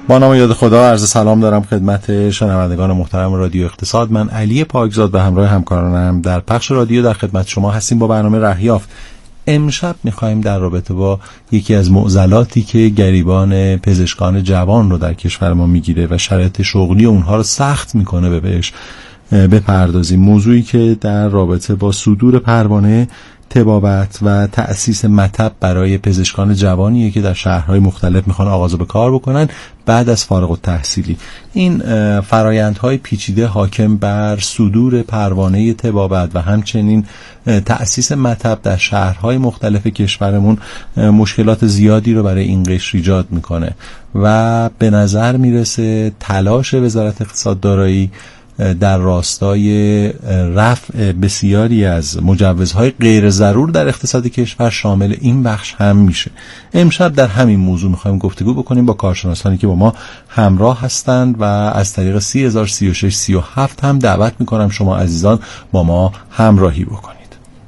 با نام یاد خدا عرض سلام دارم خدمت شنوندگان محترم رادیو اقتصاد. من علی پاکزاد به همراه همکارانم در پخش رادیو در خدمت شما هستیم با برنامه رهیافت. امشب می‌خوایم در رابطه با یکی از معضلاتی که گریبان پزشکان جوان رو در کشور ما میگیره و شرایط شغلی اونها رو سخت میکنه بهش بپردازیم. موضوعی که در رابطه با صدور پروانه طبابت و تأسیس مطب برای پزشکان جوانیه که در شهرهای مختلف میخوان آغاز به کار بکنن بعد از فارغ التحصیلی. این فرایندهای پیچیده حاکم بر صدور پروانه طبابت و همچنین تأسیس مطب در شهرهای مختلف کشورمون مشکلات زیادی رو برای این قشر ایجاد میکنه و به نظر میرسه تلاش وزارت اقتصاد دارایی در راستای رفع بسیاری از مجوزهای غیر ضرور در اقتصاد کشور شامل این بخش هم میشه. امشب در همین موضوع میخوایم گفتگو بکنیم با کارشناسانی که با ما همراه هستند و از طریق 303637 هم دعوت میکنم شما عزیزان با ما همراهی بکنید.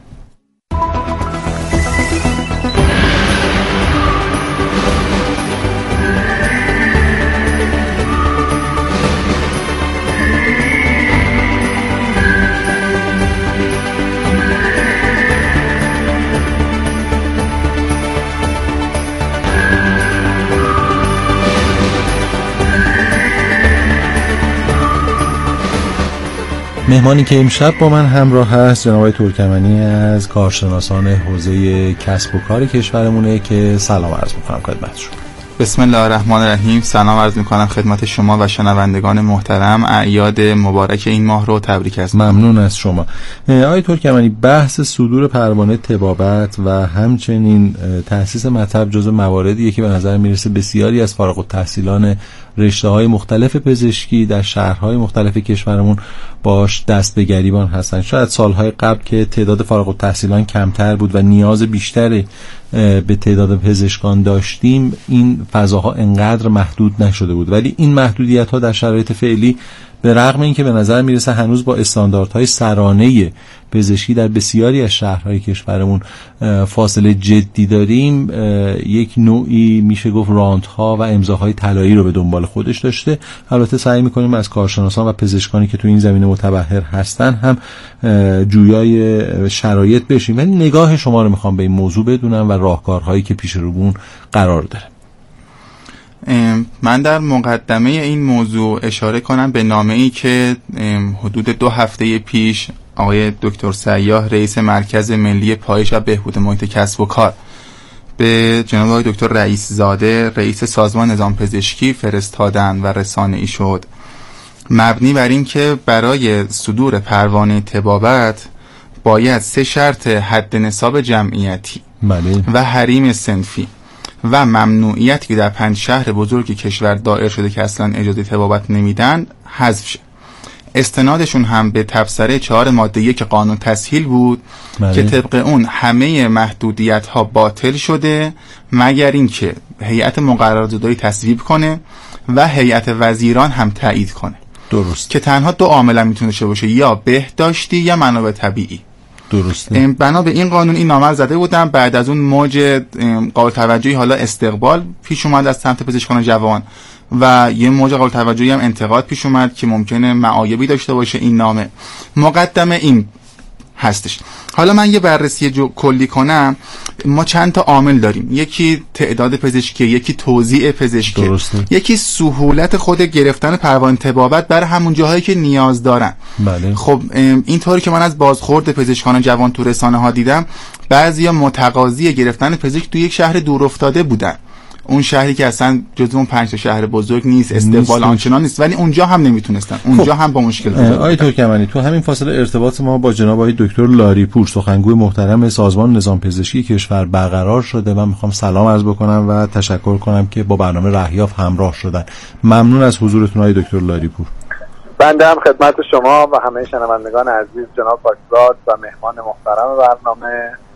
مهمانی که امشب با من همراه هست جناب آقای ترکمنی از کارشناسان حوزه کسب و کار کشورمونه که سلام عرض میکنم خدمتشون. بسم الله الرحمن الرحیم. سلام عرض میکنم خدمت شما و شنوندگان محترم. اعیاد مبارک این ماه رو تبریک هست. ممنون از شما. آقای ترکمنی، بحث صدور پروانه طبابت و همچنین تأسیس مطب جزو مواردیه که به نظر میرسه بسیاری از فارغ التحصیلان رشته‌های مختلف پزشکی در شهرهای مختلف کشورمون باش دست به گریبان هستن. شاید سالهای قبل که تعداد فارغ التحصیلان کمتر بود و نیاز بیشتری به تعداد پزشکان داشتیم این فضاها انقدر محدود نشده بود، ولی این محدودیت‌ها در شرایط فعلی به رغم اینکه به نظر میرسه هنوز با استانداردهای سرانه پزشکی در بسیاری از شهرهای کشورمون فاصله جدی داریم، یک نوعی میشه گفت رانت‌ها و امضاهای طلایی رو به دنبال خودش داشته. البته سعی میکنیم از کارشناسان و پزشکانی که تو این زمینه متبحر هستن هم جویای شرایط بشیم، ولی نگاه شما رو میخوام به این موضوع بدونم و راهکارهایی که پیش رومون قرار داره. من در مقدمه این موضوع اشاره کنم به نامه‌ای که حدود 2 هفته پیش آقای دکتر سیاح رئیس مرکز ملی پایش و بهبود محیط کسب و کار به جناب آقای دکتر رئیس زاده رئیس سازمان نظام پزشکی فرستادن و رسانه‌ای شد، مبنی بر این که برای صدور پروانه طبابت باید 3 شرط حد نصاب جمعیتی و حریم صنفی و ممنوعیتی که در 5 شهر بزرگ کشور دایر شده که اصلا اجازه طبابت نمیدن حذف شه. استنادشون هم به تبصره 4 ماده 1 قانون تسهیل بود که طبق اون همه محدودیت ها باطل شده مگر اینکه هیئت مقررات‌زدایی تصویب کنه و هیئت وزیران هم تایید کنه. درست. که تنها 2 عامل میتونه داشته باشه، یا بهداشتی یا منابع طبیعی. درسته. بنا به این قانون این نامه زده بودم. بعد از اون موج قابل توجهی حالا استقبال پیش اومد از سمت پزشکان جوان و یه موج قابل توجهی هم انتقاد پیش اومد که ممکنه معایبی داشته باشه این نامه. مقدمه این هستش. حالا من یه بررسی کلی کنم. ما چند تا عامل داریم، یکی تعداد پزشکی، یکی توزیع پزشکی، یکی سهولت خود گرفتن پروانه طبابت برای همون جاهایی که نیاز دارن. بله. خب اینطوری که من از بازخورد پزشکان جوان تو رسانه ها دیدم، بعضیا متقاضی گرفتن پزشک تو یک شهر دور افتاده بودن، اون شهری که اصلا جزو اون 5 تا شهر بزرگ نیست، استقبال آنچنان نیست، ولی اونجا هم نمیتونستن، اونجا هم با مشکل داشتن. آقای ترکمنی، تو همین فاصله ارتباط ما با جناب آقای دکتر لاریپور سخنگوی محترم سازمان نظام پزشکی کشور برقرار شده. من میخوام سلام عرض بکنم و تشکر کنم که با برنامه رهیافت همراه شدن. ممنون از حضورتون آقای دکتر لاریپور. بنده هم خدمت شما و همه شنوندگان عزیز جناب پاکزاد و مهمان محترم برنامه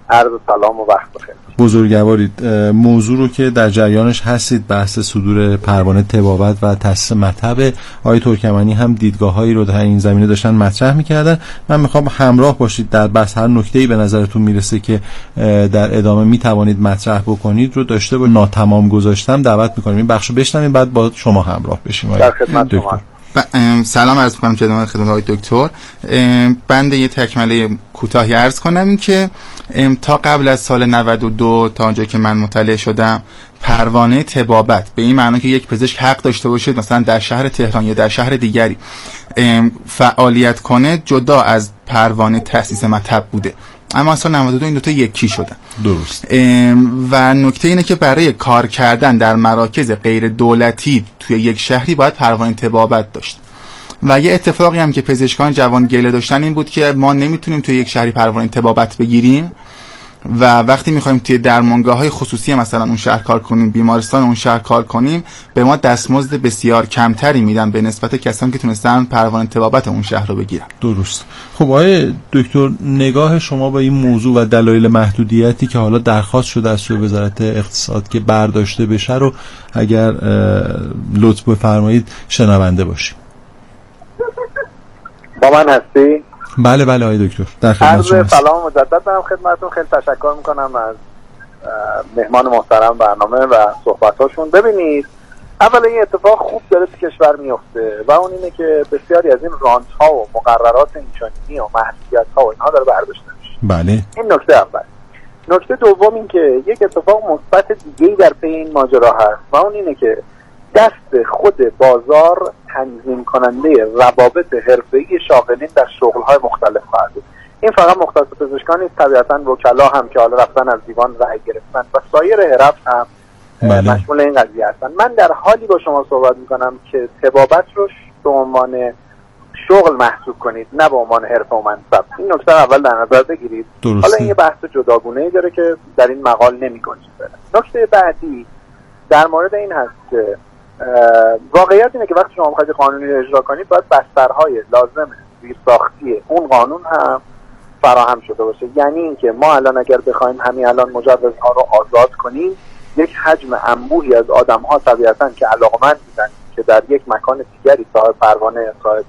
عرض سلام و وقت بخیر. بزرگوارید. موضوع رو که در جریانش هستید، بحث صدور پروانه طبابت و تأسیس مطب، آقای ترکمنی هم دیدگاه‌هایی رو در این زمینه داشتن مطرح می‌کردن. من می‌خوام همراه باشید در بحث. هر نکته‌ای به نظرتون میرسه که در ادامه می‌توانید مطرح بکنید رو داشته با ناتمام گذاشتم دعوت می‌کنیم این بخشو بشنویم، بعد با شما همراه بشیم. در خدمت شما. سلام عرض می‌کنم خدمت آقای دکتر. بنده یه تکمله کوتاهی عرض کنم این که تا قبل از سال 92 تا اونجایی که من مطلع شدم، پروانه طبابت به این معنی که یک پزشک حق داشته باشه مثلا در شهر تهران یا در شهر دیگری فعالیت کنه جدا از پروانه تأسیس مطب بوده، اما سال 92 این دوتا یکی شدن. درست. و نکته اینه که برای کار کردن در مراکز غیر دولتی توی یک شهری باید پروانه طبابت داشت. و یه اتفاقی هم که پزشکان جوان گله داشتن این بود که ما نمیتونیم توی یک شهری پروانه طبابت بگیریم و وقتی میخوایم توی درمانگاه‌های خصوصی مثلا اون شهر کار کنیم، بیمارستان اون شهر کار کنیم، به ما دستمزد بسیار کمتری میدن به نسبت کسانی که تونستن پروانه طبابت اون شهر رو بگیرن. درست. خب آقای دکتر، نگاه شما با این موضوع و دلایل محدودیتی که حالا درخواست شده از سوی وزارت اقتصاد که برداشته بشه رو اگر لطف بفرمایید شنونده باشیم. با من هستی؟ بله آقای دکتر، در خدمت شما. سلام مجدد دارم خدمتتون. خیلی تشکر میکنم از مهمان محترم برنامه و صحبتاشون. ببینید، اولا این اتفاق خوب داره تو کشور میفته و اون اینه که بسیاری از این رانت ها و مقررات اینچنینی و محدودیت ها و اینها داره برداشته میشه. بله. این نکته اول. نکته دوم این که یک اتفاق مثبت دیگه‌ای در پی این ماجرا هست و اون اینه که دست خود بازار تنظیم کننده روابط حرفه‌ای شاغلین در شغل‌های مختلف خواهد بود. این فقط مختص پزشکان نیست، طبیعتاً وکلا هم که حالا رفتن از دیوان رأی گرفتن و سایر حرف هم مشمول این قضیه هستن. من در حالی با شما صحبت می‌کنم که طبابت رو به عنوان شغل محسوب کنید، نه به عنوان حرفه و منصب. این نکته اول در نظر بگیرید. حالا این یه بحث جداگونه‌ای داره که در این مقال نمی‌گنجه. نکته بعدی در مورد این هست که واقعیت اینه که وقتی شما می‌خواید قانونی رو اجرا کنید باید بسترهای لازم زیرساختی اون قانون هم فراهم شده باشه. یعنی اینکه ما الان اگر بخوایم همین الان مجوزها رو آزاد کنیم، یک حجم انبوهی از آدم‌ها طبیعتاً که علاقه‌مند بودن که در یک مکان دیگری صاحب پروانه، صاحب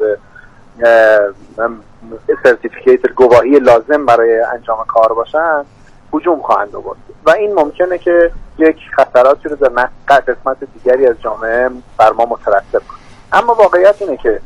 سرتیفیکیت گواهی لازم برای انجام کار باشن، هجوم خواهند آورد و این ممکنه که یک خطراتی رو در قسمت دیگری از جامعه بر ما مترتب کنه. اما واقعیت اینه که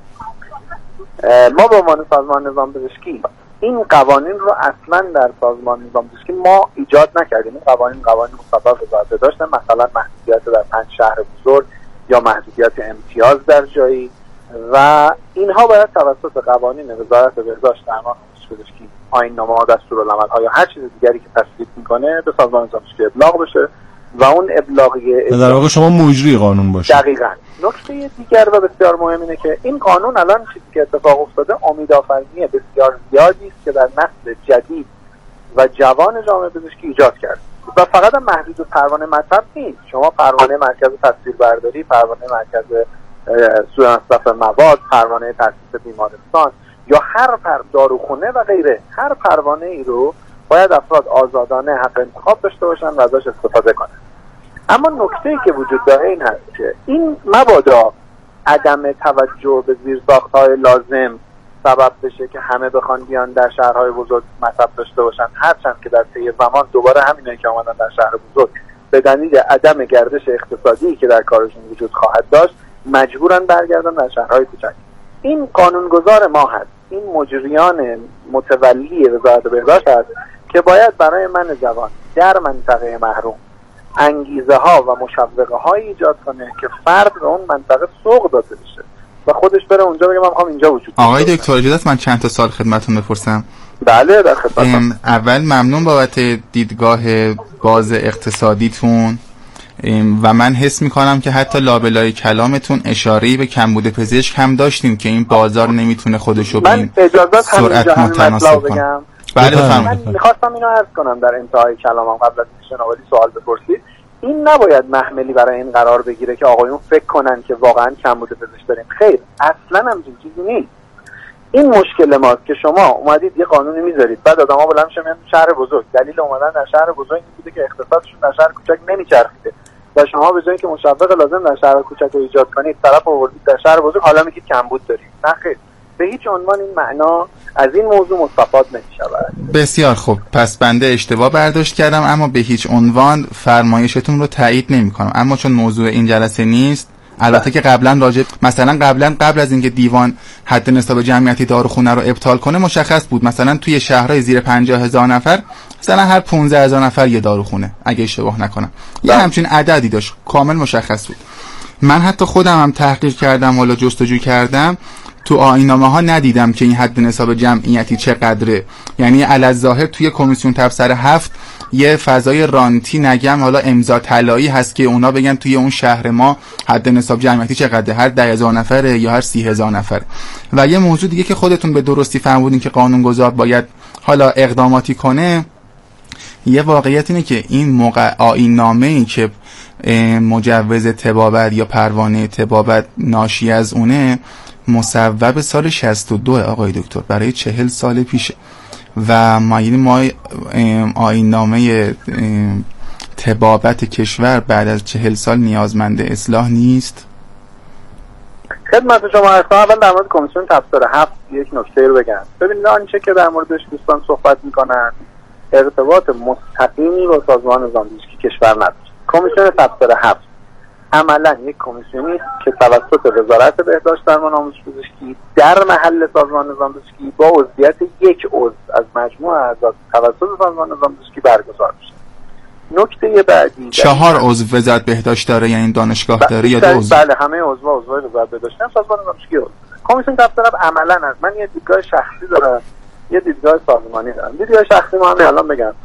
ما به عنوان سازمان نظام پزشکی این قوانین رو اصلا در سازمان نظام پزشکی ما ایجاد نکردیم. این قوانین مسبب وزارت داشتن، مثلا محدودیت در 5 شهر بزرگ یا محدودیت امتیاز در جایی و اینها باید توسط قوانین وزارت بهداشت، درمان و پزشکی، آیین‌نامه ها، دستورالعمل‌ها یا هر چیز دیگری که تصویب میکنه به سازمان نظام پزشکی ابلاغ بشه و اون ابلاغیه در واقع شما مجری قانون باشه. دقیقاً. نکته دیگر و بسیار مهم اینه که این قانون الان چیزی که اتفاق افتاده امیدآفرینی بسیار زیادی است که در نسل جدید و جوان جامعه پزشکی ایجاد کرد و فقط هم محدود به پروانه مطب نیست. شما پروانه مرکز تصویربرداری، پروانه مرکز سوء مصرف مواد، پروانه تأسیس بیمارستان یا هر داروخونه و غیره، هر پروانه ای رو باید افراد آزادانه حق انتخاب داشته باشن و ازش استفاده کنن. اما نکته‌ای که وجود داره این هست که این مبادا عدم توجه به زیرساخت‌های لازم سبب بشه که همه بخوان بیان در شهرهای بزرگ مطب داشته باشن، هرچند که در طی زمان دوباره همینایی که آمدن در شهر بزرگ به دلیل عدم گردش اقتصادی که در کارشون وجود خواهد داشت مجبورن برگردن در شهرهای کوچک. این قانونگذار ما هست، این مجریان متولی وزارت بهداشت هست که باید برای من جوان در منطقه محروم انگیزه ها و مشوقه های ایجاد کنه که فرد به اون منطقه سوق داده بشه و خودش بره اونجا بگه من میخوام اینجا وجود داشته. آقای دکتر اجازه من چند تا سوال خدمتتون بپرسم؟ بله در خدمتم. اول ممنون بابت دیدگاه باز اقتصادیتون و من حس میکنم که حتی لابلای کلامتون اشاره‌ای به کمبود پزشک هم داشتیم که این بازار نمیتونه خودشو به این سرعت متناسب کنه. بله بفرمایید. من میخواستم اینو عرض کنم در انتهای کلامم قبل از اینکه شنوایی سوال بپرسید. این نباید محملی برای این قرار بگیره که آقایون فکر کنن که واقعا کمبود پزشک داریم. خیر، اصلا همچین چیزی نیست. این مشکل ماست که شما اومدید یه قانونی میذارید، بعد آدما بلند میشن میان شهر بزرگ، دلیل اومدن در شهر بزرگ بوده که اقتصادشون در شهر کوچک نمیچرخیده و شما به جای اینکه مشوق لازم در شهر کوچک رو ایجاد کنید طرف آوردید در شهر بزرگ، حالا میگید کمبود دارید. نه خیر، به هیچ عنوان این معنا از این موضوع مستفاد نمیشود. بسیار خوب، پس بنده اشتباه برداشت کردم، اما به هیچ عنوان فرمایشتون رو تایید نمی‌کنم. اما چون موضوع این جلسه نیست، البته که قبل از اینکه دیوان حد نصاب جمعیتی داروخونه رو ابطال کنه مشخص بود مثلا توی شهرهای زیر 50,000 نفر مثلا هر 15,000 نفر یه داروخونه، اگه اشتباه نکنم یه همچین عددی داشت، کامل مشخص بود. من حتی خودم هم تحقیق کردم، حالا جستجو کردم، تو آیین‌نامه‌ها ندیدم که این حد نصاب جمعیتی چقدره. یعنی الظاهر توی کمیسیون تبصره 7 یه فضای رانتی نگم حالا امضا طلایی هست که اونا بگن توی اون شهر ما حد نصاب جمعیتی چقدره، هر 10,000 نفره یا هر 30,000 نفره. و یه موضوع دیگه که خودتون به درستی فهمیدین که قانونگذار باید حالا اقداماتی کنه، یه واقعیت اینه که این آیین‌نامه‌ای که مجوز طبابت یا پروانه طبابت ناشی از اونه مصوب سال 62 آقای دکتر، برای 40 سال پیشه و ما آیین‌نامه طبابت کشور بعد از 40 سال نیازمند اصلاح نیست. خدمت شما هستم. اول در مورد کمیسیون تبصره 7 یک نکته رو بگم. ببینید آنچه که در موردش دوستان صحبت میکنن ارتباط مستقیمی با سازمان نظام پزشکی کشور نداره. کمیسیون تبصره 7 عملا یک کمیسیونی است که توسط وزارت بهداشت درمان آموزش پزشکی در محل سازمان نظام پزشکی با عضویت یک عضو از مجموع اعضا توسط سازمان نظام پزشکی برگزار میشه. نکته بعدی 4 عضو وزارت بهداشت داره، یعنی دانشگاه داره یا 2 عضو؟ بله، همه عضو وزارت بهداشت هم سازمان نظام پزشکی عضو. کمیسیون تبصره عملا از من یه دیدگاه شخصی دارم، یه دیدگاه سازمانی دارم. دیدگاه شخصی ما همین الان بگم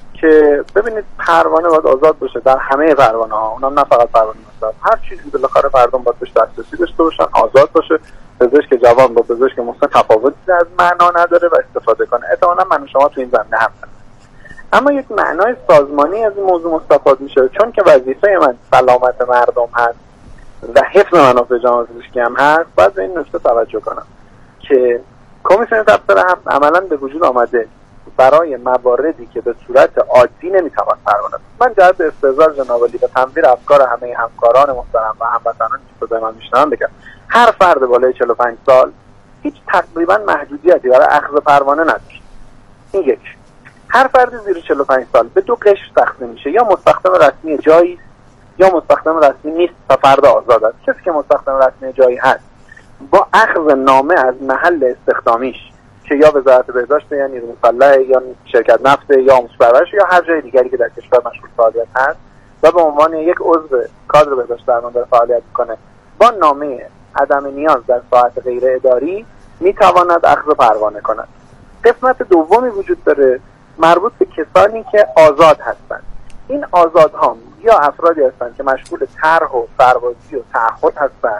که ببینید پروانه باید آزاد باشه در همه پروانه ها، اونم نه فقط پروانه مصرف، هر چیزی بالاخره مردم باید بهش دسترسی داشته باشن، آزاد باشه. پزشک جوان با پزشک مسن تفاوتی از معنا نداره و استفاده کنه. احتمالاً من و شما تو این زمینه هم هست. اما یک معنای سازمانی از این موضوع مستفاد میشه، چون که وظیفه من سلامت مردم هست و حفظ منافع جامعه پزشکی هم هست. باید به این نکته توجه کنم که کمیسیون تبصره هم عملاً به وجود آمده برای مواردی که به صورت عادی نمیتوان پروانه. من جهت استحضار جناب عالی و تنویر افکار همه همکاران محترم و هموطنانی که صدای من میشنون بگم، هر فرد بالای 45 سال هیچ تقریبا محدودیتی برای اخذ پروانه نداره. این یک. هر فرد زیر 45 سال به 2 قشر تقسیم میشه، یا مستخدم رسمی جایی یا مستخدم رسمی نیست و فرد آزاد است. کسی که مستخدم رسمی جایی هست با اخذ نامه از محل استخدامیش که یا وزارت بهداشت یا نیروی مسلح یا شرکت نفت یا آموزش پرورش یا هر جای دیگری که در کشور مشغول فعالیت هست و به عنوان یک عضو کادر بهداشت درمان داره فعالیت میکنه، با نامه عدم نیاز در ساعت غیر اداری میتواند اخذ پروانه کند. قسمت دومی وجود داره مربوط به کسانی که آزاد هستند. این آزادها یا افرادی هستند که مشغول طرح و سربازی و تعهد هستند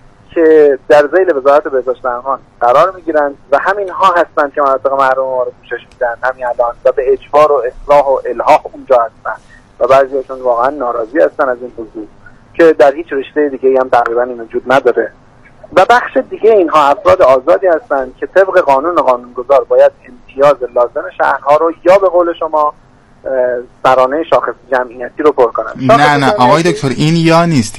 که در ذیل وزارت بهداشت درمان قرار میگیرند و همین ها هستند که مناطق محروم ما رو پوشش میدن همین الان و به اجبار و اصلاح و الحاح اونجا هستند و بعضیاشون واقعا ناراضی هستن از این موضوع که در هیچ رشته دیگه هم تقریبا این وجود نداره. و بخش دیگه اینها افراد آزادی هستند که طبق قانونگذار باید امتیاز لازم شهرها رو یا به قول شما سرانه شاخص جمعیتی رو پر کنند. نه آقای دکتر، این یا نیست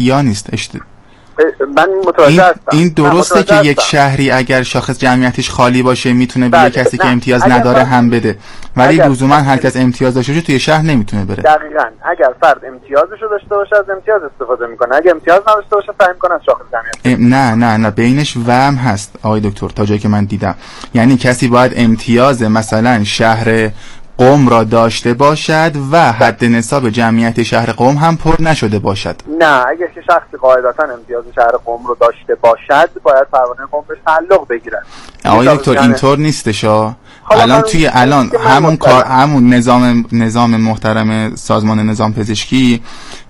من متوجه هستم. این درسته که یک شهری اگر شاخص جمعیتیش خالی باشه میتونه به کسی که امتیاز نداره هم بده، ولی لزوما هر کس امتیاز داشته باشه توی شهر نمیتونه بره. دقیقاً اگر فرد امتیازشو داشته باشه از امتیاز استفاده میکنه، اگر امتیاز نداشته باشه سعی میکنه از شاخص جمعیتی. نه بینش وهم هست آقای دکتر، تا جایی که من دیدم. یعنی کسی باید امتیاز مثلا شهر قم را داشته باشد و حد نصاب جمعیت شهر قم هم پر نشده باشد. نه، اگر که شخصی قاعدتا امتیاز شهر قم رو داشته باشد باید پروانه قم بهش تعلق بگیرد. آقای دکتر اینطور نیستش. الان همون نظام محترم سازمان نظام پزشکی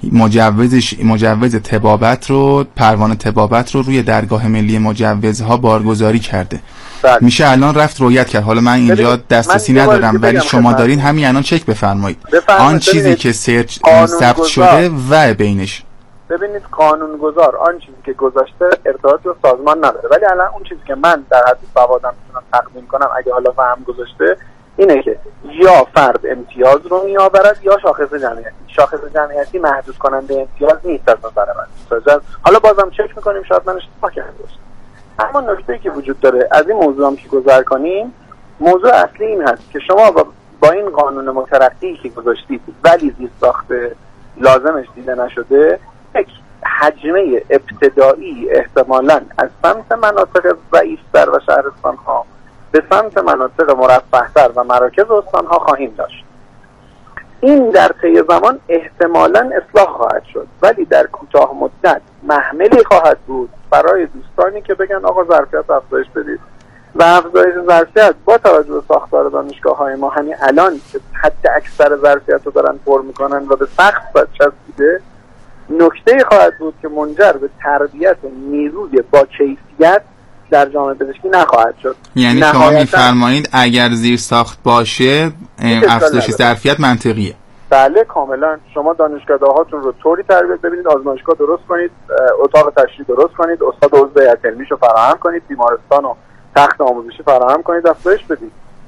مجوز طبابت رو، پروانه طبابت رو روی درگاه ملی مجوزها بارگذاری کرده. میشه الان رفت رویت کرد. حالا من اینجا دسترسی ندارم ولی شما دارین همین الان چک بفرمایید آن چیزی که ثبت شده و بینش. ببینید قانونگذار آن چیزی که گذاشته ارتباطی با سازمان نداره، ولی الان اون چیزی که من در حد سوادم میتونم تقدیم کنم اگه حالا فهم گذاشته اینه که یا فرد امتیاز رو میآورد یا شاخص جمعیتی. شاخص جمعیتی محدود کننده امتیاز نیست از نظر من. حالا بازم چک میکنیم شاید من اشتباه کرده باشم. اما نکته‌ای که وجود داره از این موضوع هم که گذر کنیم، موضوع اصلی این هست که شما با این قانون مترقی که گذاشتید ولی زیرساخت لازمش دیده نشده، یک حجمه ابتدایی احتمالاً از سمت مناطق ضعیف‌تر و شهرستان‌ها به سمت مناطق مرفه‌تر و مراکز استان‌ها خواهیم داشت. این در طی زمان احتمالاً اصلاح خواهد شد، ولی در کوتاه مدت محملی خواهد بود برای دوستانی که بگن آقا ظرفیت افزایش بدید و افزایش ظرفیت با توجه به ساختار دانشگاه‌های ما همین الان که حد اکثر ظرفیت رو دارن پر میکنن و به سقف چسبیده، نکته خواهد بود که منجر به تربیت نیروی با کیفیت در جامعه پزشکی نخواهد شد. یعنی شما میفرمایید اگر زیر ساخت باشه افزایش ظرفیت منطقیه؟ بله کاملا. شما دانشگاه‌هاتون رو طوری تربیت ببینید، آزمایشگاه درست کنید، اتاق تشریح درست کنید، استاد عضو هیئت علمیش رو فراهم کنید، بیمارستان و تخت آموزشی فراهم کنید، افزایش بدید.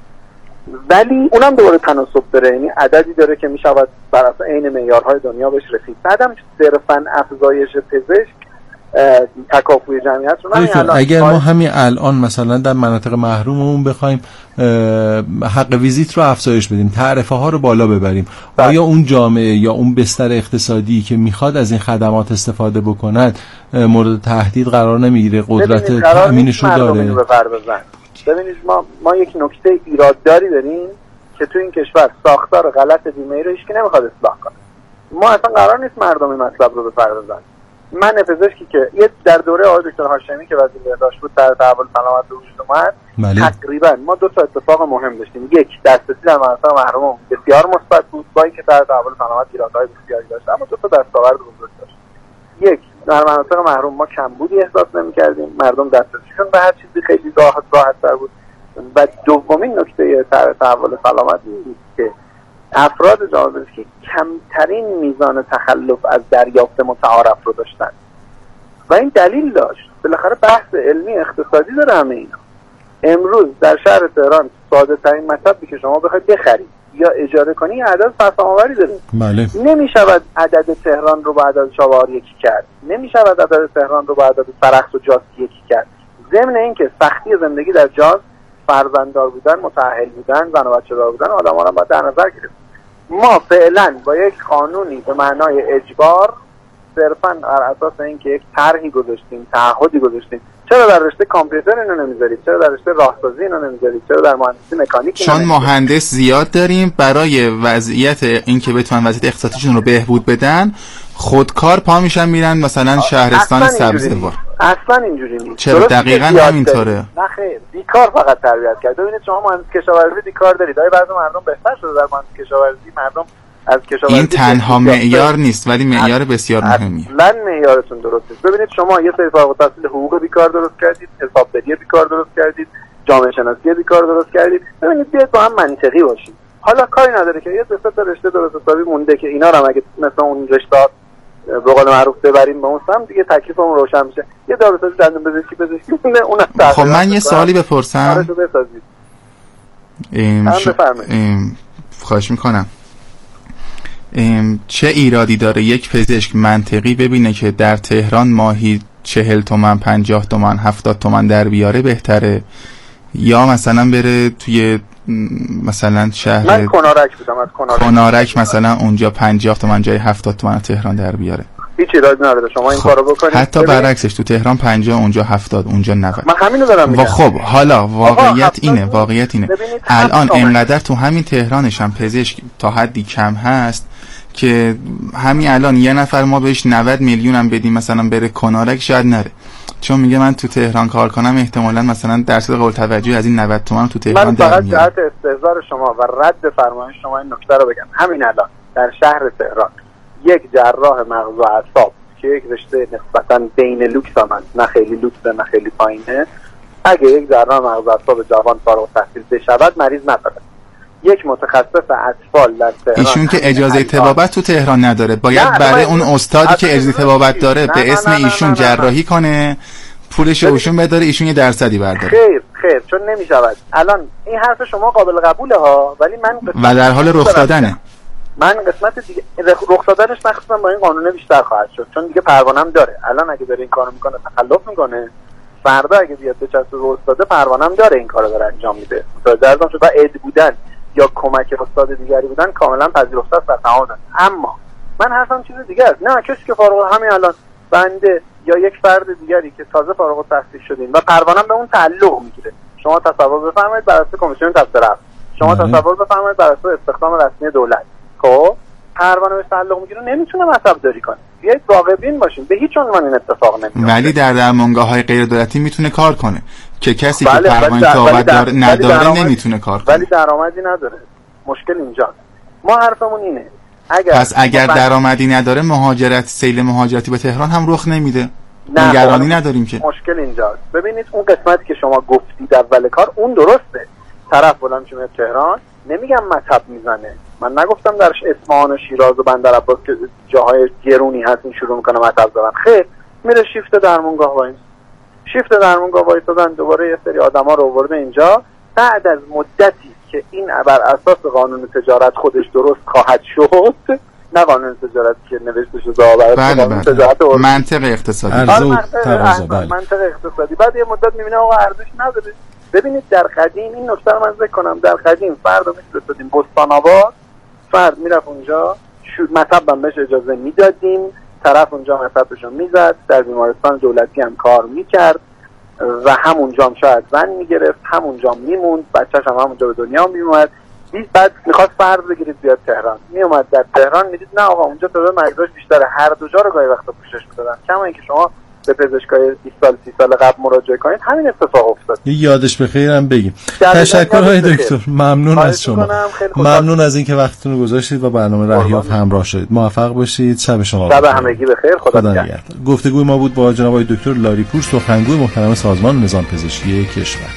ولی اونم دوباره تناسب داره، یعنی عددی داره که میشود بر اساس عین معیارهای دنیا بهش رسید. بعدم صرفاً افزایش پزشک تکافوی جمعیت رو نه. اگر ما همین الان مثلا در مناطق محروممون بخوایم حق ویزیت رو افزایش بدیم، تعرفه ها رو بالا ببریم، آیا اون جامعه یا اون بستر اقتصادی که میخواد از این خدمات استفاده بکند مورد تهدید قرار نمیگیره؟ قدرت تأمینش رو داره؟ ببینید ما یک نکته ایرادداری داریم که تو این کشور ساختار غلط بیمه‌ای رو هیچ کی نمیخواد اصلاح کنه. ما اصلا قرار نیست مردم این مطلب رو بپردازن. من پزشکی که در دوره آقای دکتر هاشمی که وزیر بهداشت بود در تحول سلامت به وجود اومد، تقریبا ما دو تا اتفاق مهم داشتیم. یک، دسترسی در مناطق محروم بسیار مثبت بود با اینکه در تحول سلامت ایرادهای بسیاری داشت، اما دو تا دستاورد بزرگ داشت. یک، در مناطق محروم ما کمبودی احساس نمی‌کردیم، مردم دسترسیشون به هر چیزی خیلی راحت‌تر بود. و دومین نکته تحول سلامت این بود که افراد جامعه پزشکی کمترین میزان تخلف از دریافت متعارف رو داشتن و این دلیل داشت. بالاخره بحث علمی اقتصادی داره همه اینا. امروز در شهر تهران ساده ترین مطلبی که شما بخواید بخرید یا اجاره کنی عدد فسام‌آوری داریم. بله. نمیشود عدد تهران رو با عدد چابهار یکی کرد، نمیشود عدد تهران رو با عدد فرخس و جاز یکی کرد. ضمن اینکه سختی زندگی در جاز، فرزنددار بودن، متأهل بودن، زن و بچه‌دار بودن آدم‌ها رو باید در نظر گرفت. ما فعلا با یک قانونی به معنای اجبار صرفاً بر اساس اینکه یک طرحی گذاشتیم، تعهدی گذاشتیم، چرا در رشته کامپیوتر اینو نمیذارید؟ چرا در رشته راهسازی اینو نمیذارید؟ چرا در مهندسی مکانیک؟ چون مهندس زیاد داریم، برای وضعیت اینکه بتونن وضعیت اقتصادیشون رو بهبود بدن خودکار پا میشن میرن مثلا شهرستان سبزوار. اصلا اینجوری نیست. چرا دقیقاً همینطوره؟ نه خیر، بیکار فقط تربیت کرد. ببینید شما مهندس کشاورزی بیکار دارید، بعضی مردم بهتر شده در مهندس کشاورزی، مردم از کشاورزی. این تنها معیار نیست ولی معیار بسیار مهمیه. من معیارتون درست است. ببینید شما یه سری فارغ التحصیل حقوق بیکار درست کردید، حسابداری بیکار درست کردید، جامعه شناسی بیکار درست کردید. ببینید بیاید با هم منطقی باشیم. حالا کاری نداره که یه سه تا رشته درست حسابی مونده که اینا رو هم اگه مثلا اون رشته به قول معروف ببریم به اون سمت دیگه تکلیفمون روشن میشه. یه داروسازی دندون پزشکی مونده اونم. خب من یه سوالی بپرسم. خواهش میکنم. چه ایرادی داره یک پزشک منطقی ببینه که در تهران ماهی 40 تومن 50 تومن 70 تومن در بیاره بهتره، یا مثلا بره توی مثلا شهر من کنارک بودم، از کنارک مثلا اونجا 50 تومن جای 70 تومن تهران در بیاره؟ هیچ ایرادی نداره شما این کارو بکنید. حتی برعکسش تو تهران 50 اونجا 70 اونجا 90. من همینو دارم میگم. خب حالا واقعیت اینه الان اینقدر تو همین تهرانش هم پزشک تا حدی کم هست که همین الان یه نفر ما بهش 90 میلیون هم بدیم مثلا بره کنارک شاید نره، چون میگه من تو تهران کار کنم احتمالاً مثلا درصد قابل توجهی از این 90 تومن تو تهران در میاد. من فقط جهت استحضار شما و رد فرمایش شما این نکته رو بگم. همین الان در شهر تهران یک جراح مغز و اعصاب که یک رشته نسبتاً بین لوکس هم نه خیلی لوکس نه خیلی پایینه، اگه یک جراح مغز و اعصاب جوان فارغ التحصیل بشود مریض نداره. یک متخصص اطفال در تهران، ایشون که اجازه طبابت تو تهران نداره، باید برای اون استادی که اجازه طبابت داره به اسم ایشون جراحی کنه، پولش ایشون بداره، ایشون یه درصدی برداره. خیر چون نمیشود. الان این حرف شما قابل قبوله ها، ولی من و در حال رخ دادنه. من قسمت دیگه رخ دادنش مخصوصا با این قانون بیشتر خواهد شد، چون دیگه پروانه‌ام داره. الان اگه داره این کارو میکنه تخلف میکنه، فردا اگه بیاد به چسب استاد پروانه‌ام داره این کارو داره انجام میده. متوجه شدم. و عید بودن یا کمک استاد دیگری بودن کاملا پذیرفته است و تعاون. اما من حرفم چیز دیگه است. نه کسی که فارغ همین الان بنده یا یک فرد دیگری که تازه فارغ التحصیل شدیم و پروانه‌ام به اون تعلق میگیره، شما تصور بفرمایید بر اساس کمیسیون تصرف، شما تصور بفرمایید بر اساس استخدام رسمی دولت، خب پروانه به تعلق میگیره، نمیتونه مصرف داری کنه. بیایید واقع بین باشیم، به هیچ عنوان این اتفاق نمیفته. ولی در درمانگاه‌های غیر دولتی میتونه کار کنه که کسی که پروانه طبابت نداره نمیتونه کار کنه. ولی درآمدی نداره. مشکل اینجاست. ما حرفمون اینه پس اگر درآمدی نداره مهاجرت، سیل مهاجرتی به تهران هم رخ نمیده. نگرانی نداریم که. مشکل اینجاست. ببینید اون قسمتی که شما گفتید اول کار اون درسته. طرف بلند میاد تهران، نمیگم مطب میزنه. من نگفتم در اصفهان و شیراز و بندرعباس که جاهای گرونی هست این شروع میکنه مطب زدن. خیر، میره شیفت درمانگاه وایسادن، دوباره یه سری آدما رو آورده اینجا. بعد از مدتی که این بر اساس قانون تجارت خودش درست خواهد شد، نه قانون تجارتی که نوشته شده قانون تجارت منطق اقتصادی، منطق اقتصادی. بعد یه مدت میبینه آقا ارزش نداره. ببینید در قدیم این نکته رو من ذکر کنم، در قدیم فرد رو می‌فرستادیم بستان آباد، فرد میرفت اونجا مطب هم بهش اجازه میدادیم، طرف اونجا مطبشو میزد، در بیمارستان دولتی هم کار میکرد و همونجا هم شاید زن میگرفت، همونجا میموند، بچه‌ش هم همونجا به دنیا میومد. بعد میخواست فرض بگیرید بیاد تهران، میومد در تهران میدید نه آقا اونجا تعداد مریضاش بیشتره، هر دو جا رو گاهی وقتا پوشش میدادن. کما اینکه شما به پزشکای 20 سال 30 سال قبل مراجعه کنید همین اتفاق افتاد. یادش بخیرم بگیم. تشکر های دکتر، ممنون از شما، ممنون از اینکه وقتتون رو گذاشتید و برنامه رهیاف همراه شدید. موفق باشید. شب شما شب همگی بخیر. خدا نگهدار. گفتگوی ما بود با جناب آقای دکتر لاریپور، سخنگوی محترم سازمان نظام پزشکی کشور.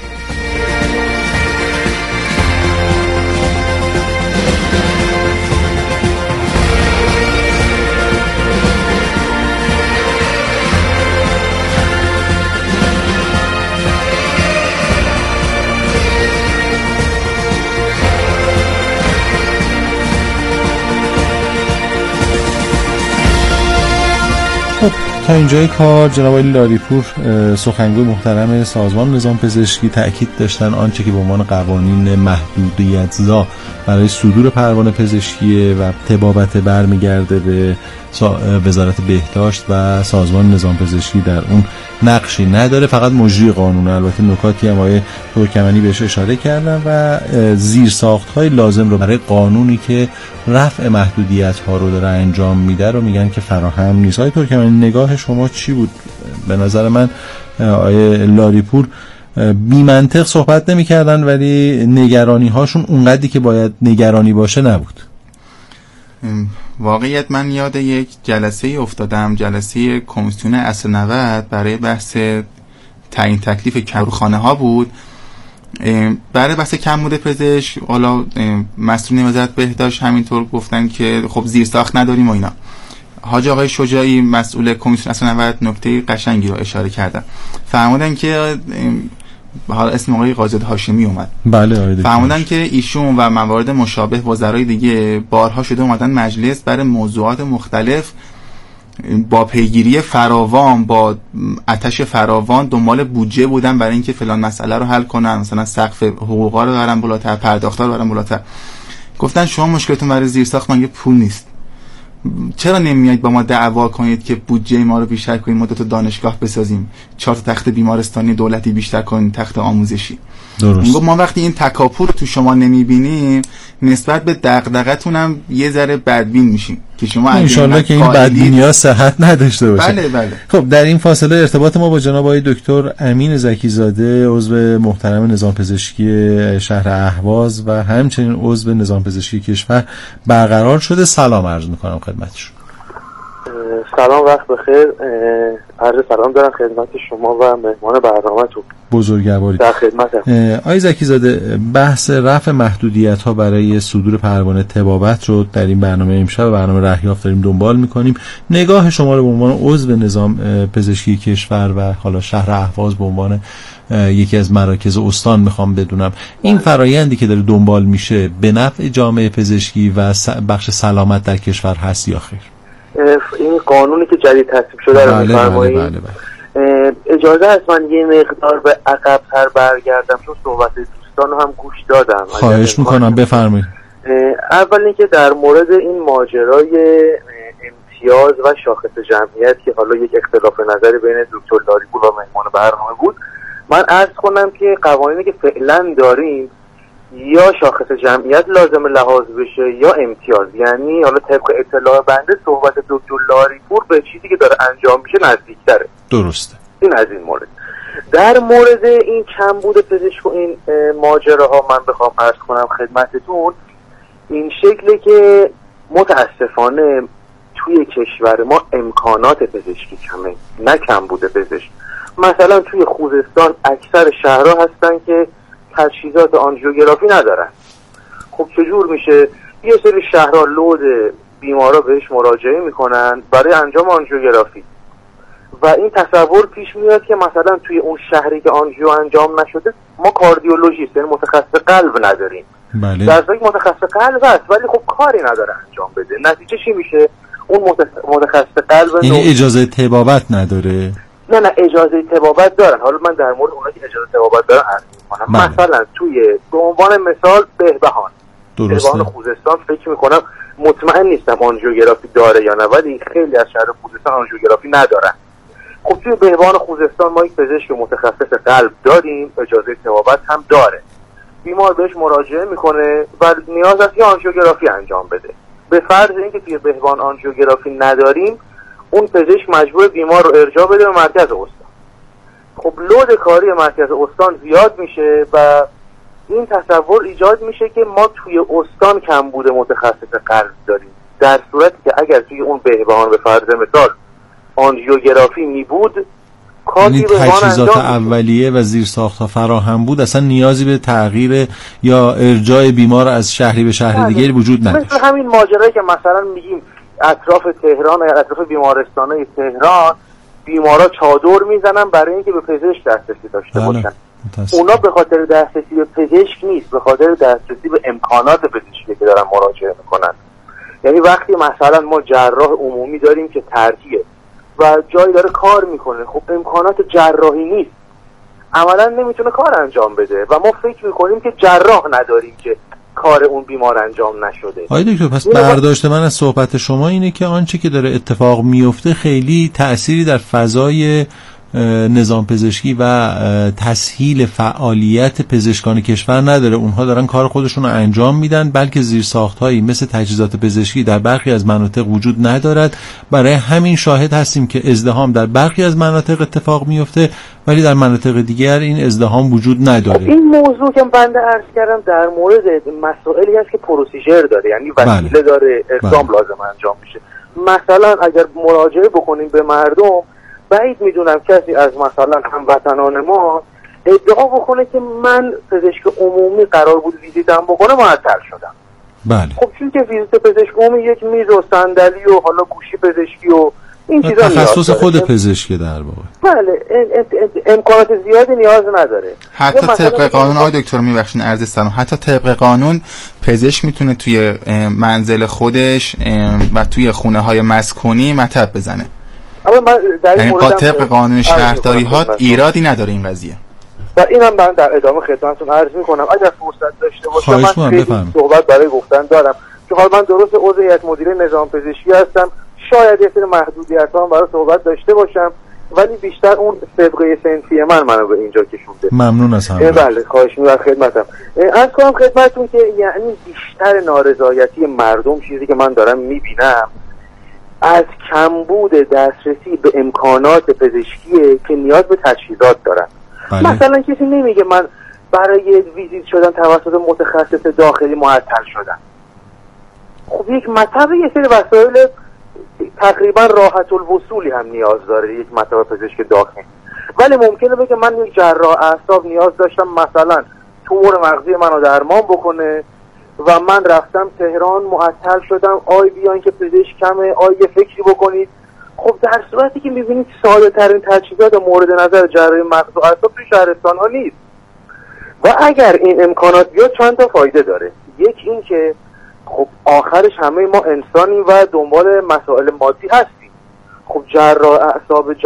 تا اینجای کار جناب آقای لاریپور، سخنگوی محترم سازمان نظام پزشکی، تأکید داشتن آنچه که به عنوان قوانین محدودیت‌زا برای صدور پروانه پزشکی و طبابت برمیگرده به وزارت بهداشت و سازمان نظام پزشکی در اون نقشی نداره، فقط مجری قانونه. البته نکاتی هم آقای ترکمنی بهش اشاره کردن و زیرساخت‌های لازم رو برای قانونی که رفع محدودیت‌ها رو داره انجام میده رو میگن که فراهم نیست. آقای ترکمنی نگاه شما چی بود؟ به نظر من آقای لاریپور بی منطق صحبت نمی کردن ولی نگرانی هاشون اونقدری که باید نگرانی باشه نبود. واقعیت من یاد یک جلسه افتادم، جلسه کمیسیون اصل 90 برای بحث تعیین تکلیف کارخانه ها بود. برای بحث کمبود پزشک، حالا مسئولین وزارت بهداشت همینطور گفتن که خب زیرساخت نداریم و اینا. حاج آقای شجاعی مسئول کمیسیون اصل 90 نکته قشنگی رو اشاره کردن، فرمودن که حالا اسم آقای قاضی هاشمی اومد. بله، فرمودن که ایشون و موارد مشابه وزرای دیگه بارها شده اومدن مجلس برای موضوعات مختلف با پیگیری فراوان، با آتش فراوان دنبال بودجه بودن برای اینکه فلان مسئله رو حل کنن، مثلا سقف حقوقا رو ببرن بالاتر، پرداخت‌ها رو ببرن بالاتر. گفتن شما مشکلتون برای زیرساخت مگه پول نیست؟ چرا نمیایید با ما دعوا کنید که بودجه ما رو بیشتر کنید، ما 2 دانشگاه بسازیم، 4 تخت بیمارستانی دولتی بیشتر کنیم، تخت آموزشی؟ درست. ما وقتی این تکاپو رو تو شما نمیبینیم، نسبت به دغدغتون هم یه ذره بدبین میشیم که شما ان شاءالله که این بدبینی‌ها صحت نداشته باشه. بله. خب در این فاصله ارتباط ما با جناب آقای دکتر امین زکی‌زاده، عضو محترم نظام پزشکی شهر اهواز و همچنین عضو نظام پزشکی کشور برقرار شده. سلام عرض می‌کنم خدمتشون. سلام، وقت بخیر. عرض سلام دارم خدمت شما و مهمان برنامه‌تون. بزرگواری. در خدمتم. آقای زکی‌زاده، بحث رفع محدودیت‌ها برای صدور پروانه طبابت رو در این برنامه امشب برنامه رهیافت داریم دنبال می‌کنیم. نگاه شما رو به عنوان عضو نظام پزشکی کشور و حالا شهر اهواز به عنوان یکی از مراکز استان میخوام بدونم این فرایندی که داره دنبال میشه به نفع جامعه پزشکی و بخش سلامت در کشور هست یا خیر؟ این قانونی که جدید تصویب شده رو می‌فرمایید. اجازه است من یه مقدار به عقب‌تر برگردم چون صحبت دوستان رو هم گوش دادم. خواهش میکنم بفرمایید. اول اینکه در مورد این ماجرای امتیاز و شاخص جمعیت که حالا یک اختلاف نظری بین دکتر لاریپور و مهمان برنامه بود، من عرض کنم که قوانینی که فعلا داریم یا شاخص جمعیت لازم لحاظ بشه یا امتیاز. یعنی حالا طبق اطلاع بنده صحبت دکتر لاریپور به چیزی که داره انجام میشه نزدیک‌تره. درسته. این از این مورد. در مورد این کمبود پزشک و این ماجراها من بخوام عرض کنم خدمتتون، این شکلی که متاسفانه توی کشور ما امکانات پزشکی کمه، نه کمبود پزشک. مثلا توی خوزستان اکثر شهرها هستن که تجهیزات آنژیوگرافی ندارن. خب چجور میشه؟ یه سری شهرها لود بیمارا بهش مراجعه میکنن برای انجام آنژیوگرافی و این تصور پیش میاد که مثلا توی اون شهری که آنژیو انجام نشده ما کاردیولوژیست یعنی متخصص قلب نداریم. بله. در صورتی متخصص قلب هست ولی خب کاری نداره انجام بده. نتیجه چی میشه؟ اون متخصص قلب یعنی اجازه طبابت نداره. نه اجازه طبابت دارن. حالا من در مورد اونایی که اجازه طبابت دارن عرض می‌کنم. مثلا توی به عنوان مثال بهبهان. بهبهان خوزستان فکر می‌کنم، مطمئن نیستم آنژیوگرافی داره یا نه، ولی خیلی از شهر خوزستان آنژیوگرافی ندارن. خب توی بهبهان خوزستان ما یک پزشک متخصص قلب داریم، اجازه طبابت هم داره. بیمار بهش مراجعه میکنه و نیاز است یه آنژیوگرافی انجام بده. به فرض اینکه توی بهبهان آنژیوگرافی نداریم، اون پزشک مجبور بیمار رو ارجاع بده به مرکز استان. خب لود کاری مرکز استان زیاد میشه و این تصور ایجاد میشه که ما توی استان کمبود متخصص قلب داریم، در صورتی که اگر توی اون بهبهان به فرض مثال آنژیوگرافی می بود، یعنی تجهیزات اولیه و زیرساخت‌ها فراهم بود، اصلا نیازی به تغییر یا ارجاع بیمار از شهری به شهر دیگری وجود نداشت. مثل همین ماجرایی که مثلا میگیم اطراف تهران یا اطراف بیمارستان‌های تهران بیمارا چادر میزنن برای اینکه به پزشک دسترسی داشته باشن. اونا به خاطر دسترسی به پزشک نیست، به خاطر دسترسی به امکانات پزشکی که دارن مراجعه میکنن. یعنی وقتی مثلا ما جراح عمومی داریم که ترکیه و جایی داره کار میکنه، خب امکانات جراحی نیست، عملا نمیتونه کار انجام بده و ما فکر میکنیم که جراح نداریم که کار اون بیمار انجام نشده. آقای دکتر، پس برداشت من از صحبت شما اینه که آنچه که داره اتفاق میفته خیلی تأثیری در فضای نظام پزشکی و تسهیل فعالیت پزشکان کشور نداره. اونها دارن کار خودشون رو انجام میدن، بلکه زیرساخت‌هایی مثل تجهیزات پزشکی در برخی از مناطق وجود ندارد. برای همین شاهد هستیم که ازدحام در برخی از مناطق اتفاق میفته ولی در مناطق دیگر این ازدحام وجود نداره. این موضوع که بنده عرض کردم در مورد مسائلی هست که پروسیجر داره، یعنی وسیله داره، اقدام لازم انجام میشه. مثلا اگر مراجعه بکنیم به مردم، بعید میدونم کسی از مثلا هموطنان ما ادعا بکنه که من پزشک عمومی قرار بود ویزیتم بکنه معطل شدم. بله. خب چون که ویزیت پزشک عمومی یک میز و صندلی و حالا گوشی پزشکی و این چیزا تخصص خود پزشکی در واقع. بله، امکانات زیادی نیاز نداره. حتی طبق قانون آقای دکتر میبخشین عرض سلام، حتی طبق قانون پزشک میتونه توی منزل خودش و توی خونه های مسکونی مطب بزنه. یعنی طبق قانون شهرداری ها ایرادی نداره این قضیه. و اینم من در ادامه خدمتتون عرض میکنم اگر فرصت داشته باشم من خیلی صحبت برای گفتن دارم که حالا من درست عضو هیئت مدیره نظام پزشکی هستم، شاید یه سری محدودیت‌ها هم برای صحبت داشته باشم ولی بیشتر اون سابقه سنفی منو به اینجا کشونده. ممنون از همراهی. بله، خواهش می‌کنم خدمتم. عرض کنم خدمتتون که یعنی بیشتر نارضایتی مردم چیزی که من دارم میبینم از کمبود دسترسی به امکانات پزشکیه که نیاز به تجهیزات دارن. بله. مثلا کسی نمیگه من برای ویزیت شدن توسط متخصص داخلی معطل شدم. خب یک مطب یه سری وسایل تقریبا راحت الوصولی هم نیاز داره یک مطب پزشک داخلی. ولی ممکنه بگه من یک جراح اعصاب نیاز داشتم مثلا تومور مغزی منو درمان بکنه و من رفتم تهران معطل شدم، آی بیان که پزشک کمه، آی یه فکری بکنید. خب در صورتی که میبینید ساده ترین تجهیزات مورد نظر جراحی مغز و اعصاب توی شهرستان ها نیست و اگر این امکانات بیاد چند تا فایده داره. یک این که خب آخرش همه ما انسانیم و دنبال مسائل مادی هستیم. خب جراح اعصاب